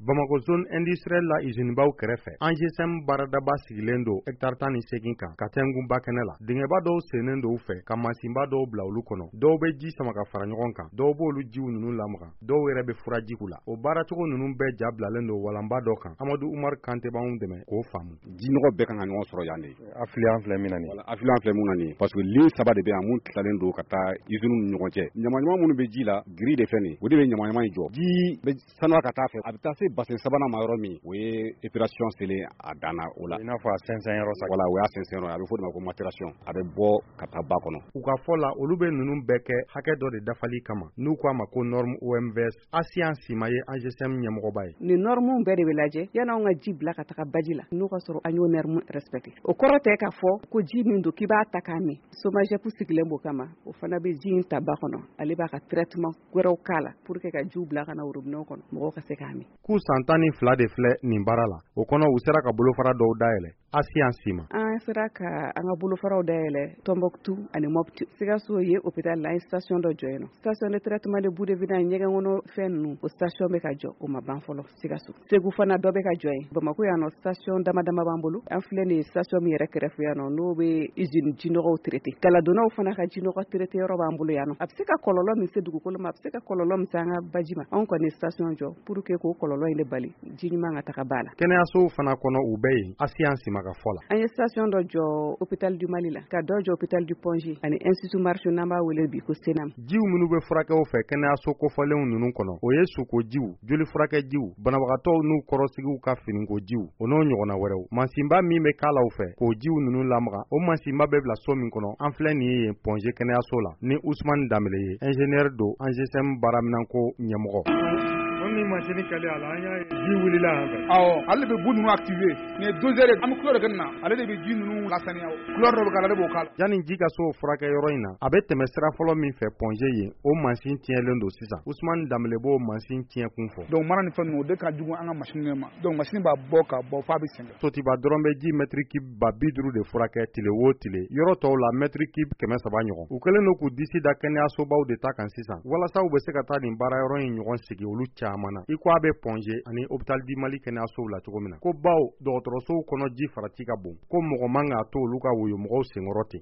Bamako zone industrielle la usine baw kɛrɛfɛ AGSM baaradaba sigilen don hectare 18 kan ka tɛngunba kɛnɛ la. Dingɛba dɔw sennen dɔw fɛ ka masinba dɔw bila olu kɔnɔ. Dɔw bɛ ji sama ka fara ɲɔgɔn kan. Dɔw b'olu jiw ninnu lamaga. Dɔw yɛrɛ bɛ furaji k'u la. O baaracogo ninnu bɛɛ jabilalen don walanba dɔ kan. Amadu Umar Kante b'anw dɛmɛ k'o faamu. Ji nɔgɔ bɛɛ kan ka ɲɔgɔn sɔrɔ yan de. Affluent filɛ min na nin. Voilà, affluent filɛ mun na nin. Parce que ligne 3 de bɛ yan mun tilalen don ka taa usine ni ɲɔgɔn cɛ. Ɲamanɲaman minnu bɛ ji la, gris de fɛ nin. O de bɛ ɲamanɲaman in jɔ. Ji bɛ sanuya ka taa fɛ. A bɛ taa se bassin 3nan ma yɔrɔ min. O ye épuration selen a danna o la. I n'a fɔ a sɛnsɛn yɔrɔ sa. Voilà, o y'a sɛnsɛn yɔrɔ. A bɛ fɔ o de ma ko maturation. A bɛ bɔ ka taa ba kɔnɔ. U ka fɔ la olu bɛ ninnu bɛɛ kɛ hakɛ dɔ de dafali kama. N'u k'a ma ko norme OMVS. Asian Sima ye AGSM ɲɛmɔgɔba ye. Ni norme bɛɛ de bɛ lajɛ yan'anw ka ji bila ka taga baji la. N'u ka sɔrɔ an y'o norme respecté. O kɔrɔ tɛ k'a fɔ ko ji min don k'i b'a ta k'a min. SOMAGEP sigilen b'o kama. O fana bɛ ji in ta ba kɔnɔ. Ale b'a ka traitement wɛrɛw k'a la pour que ka jiw bila ka na robinet kɔnɔ. Mɔgɔw ka se k'a min. K'u san 12 de filɛ nin baara la. O kɔnɔ u sera ka bolofara dɔw dayɛlɛ. Asian Sima. An sera ka an ka bolofaraw dayɛlɛ Tombouctou ani Mopti. Sikaso ye hôpital la station dɔ jɔ yen nɔ. Station de traitement de bout de vidange ɲɛgɛn kɔnɔ fɛn ninnu o station bɛ ka jɔ o ma ban fɔlɔ Sikaso. Segu fana dɔ bɛ ka jɔ yen. Bamako yan nɔ station dama dama b'an bolo. An filɛ nin station min yɛrɛ kɛrɛfɛ yan nɔ n'o bɛ usine jinɔgɔw traité. Galadonnaw fana ka jinɔgɔ traité yɔrɔ b'an bolo yan nɔ. A bɛ se ka kɔlɔlɔ min se dugukolo ma, a bɛ se ka kɔlɔlɔ min se an ka baji ma. Anw kɔni station jɔ pour que k'o kɔlɔlɔ in de bali. Ji ɲuman ka taga ba la. Kɛnɛyasow fana kɔnɔ u bɛɛ yen Asian Sima ka fɔ la. An ye station dɔ jɔ hôpital du Mali la, ka dɔ jɔ hôpital du Pongi ani institut Marché n'an b'a wele bi ko Senam. Jiw minnu bɛ furakɛw fɛ kɛnɛyaso kofɔlenw ninnu kɔnɔ o ye sukojiw, joli furakɛjiw, banabagatɔw n'u kɔrɔsigiw ka finikojiw o n'o ɲɔgɔnna wɛrɛw. Mansinba min bɛ k'alaw fɛ k'o jiw ninnu lamaga o mansinba bɛ bila so min kɔnɔ an filɛ nin ye Pongi kɛnɛyaso la ni Ousmane Dambele ye ingénieur do AGSM baaraminanko ɲɛmɔgɔ. Ni machine kale ala an y'a ji wulila an fɛ. Awɔ, ale de bɛ bu ninnu activé. Ni 2 heures an bɛ couleur kɛ nin na, ale de bɛ ji ninnu lasaniya. Couleur dɔ bɛ k'a la, ale b'o k'a la. Yani ji ka so furakɛ yɔrɔ in na, a bɛ tɛmɛ sira fɔlɔ min fɛ Pongi yen, o mansin tiɲɛlen don sisan. Ousmane Dambele b'o mansin tiɲɛ kun fɔ. Donc mara ni fɛn ninnu o de ka jugu an ka machine ma. Donc machine b'a bɔ ka bɔ f'a bɛ sɛgɛn. Sotiba dɔrɔn bɛ ji mètre cube 50 de furakɛ tile o tile. Yɔrɔ tɔw la mètre cube 300 ɲɔgɔn. U kɛlen don k'u disi da kɛnɛyasobaw de ta kan sisan. Walasa u bɛ se ka taa nin baara yɔrɔ in ɲɔgɔn sigi olu caman na. I ko a bɛ Pongi ani hôpital du Mali kɛnɛyasow la cogo min na. Ko baw dɔgɔtɔrɔsow kɔnɔ ji farati ka bon. Ko mɔgɔ man k'a to olu ka woyo mɔgɔw senkɔrɔ ten.